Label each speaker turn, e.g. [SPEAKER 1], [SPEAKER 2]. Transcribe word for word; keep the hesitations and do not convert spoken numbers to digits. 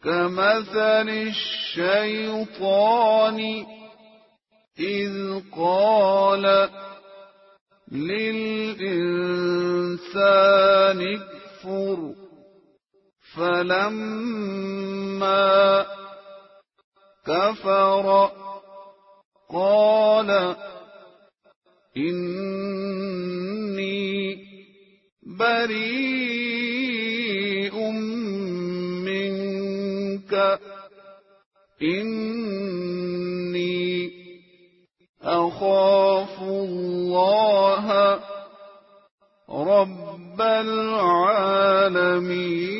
[SPEAKER 1] كمثل الشيطان إذ قال للإنسان اكفر فلما كفر قال إني بريء منك إني أخاف الله رب العالمين.